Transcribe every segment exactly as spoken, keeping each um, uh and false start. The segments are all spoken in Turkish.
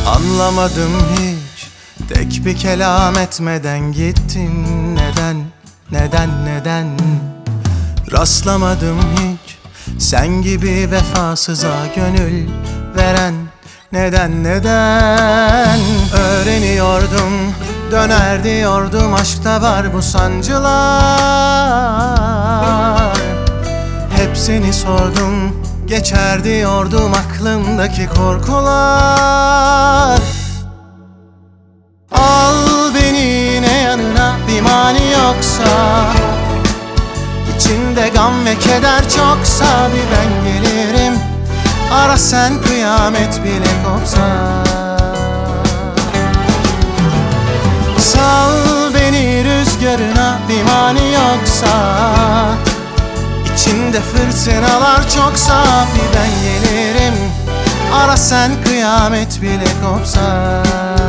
Anlamadım hiç, tek bir kelam etmeden gittin. Neden, neden, neden? Rastlamadım hiç, sen gibi vefasıza gönül veren. Neden, neden? Öğreniyordum, döner diyordum, aşkta var bu sancılar. Hep seni sordum, geçer diyordum aklımdaki korkular. Al beni ne yanına, bir mani yoksa, İçinde gam ve keder çoksa bir ben gelirim. Ara sen kıyamet bile kopsa. Sal beni rüzgarına, bir mani yoksa, İçinde fırtınalar çoksa bir ben gelirim. Ara sen kıyamet bile kopsa.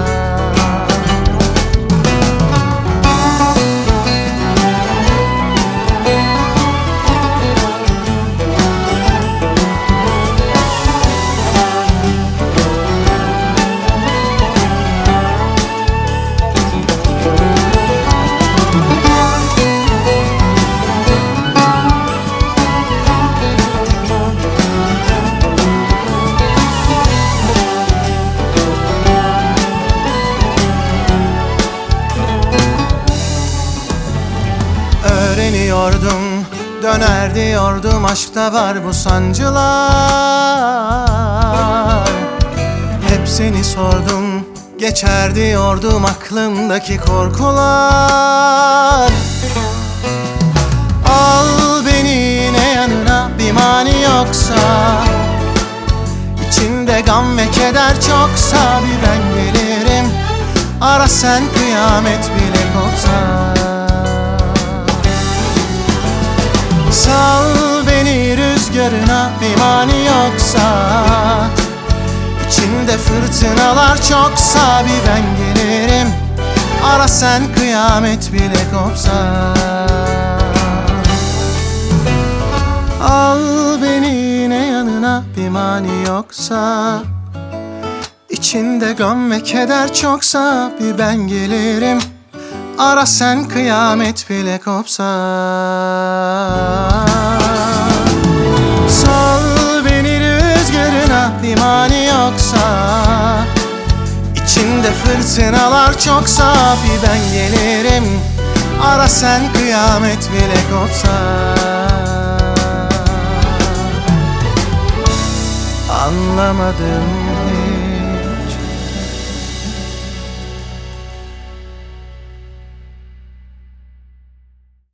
Öğreniyordum, döner diyordum, aşkta var bu sancılar. Hep seni sordum, geçer diyordum aklımdaki korkular. Al beni ne yanına, bir mani yoksa, İçinde gam ve keder çoksa bir ben gelirim. Ara sen kıyamet bile kopsa. Sal beni rüzgarına, bir mani yoksa, İçinde fırtınalar çoksa bir ben gelirim. Ara sen kıyamet bile kopsa. Al beni ne yanına, bir mani yoksa, İçinde gam ve keder çoksa bir ben gelirim. Ara sen kıyamet bile kopsa. Sal beni rüzgarına, bir mani yoksa, İçinde fırtınalar çoksa bir ben gelirim. Ara sen kıyamet bile kopsa. Anlamadım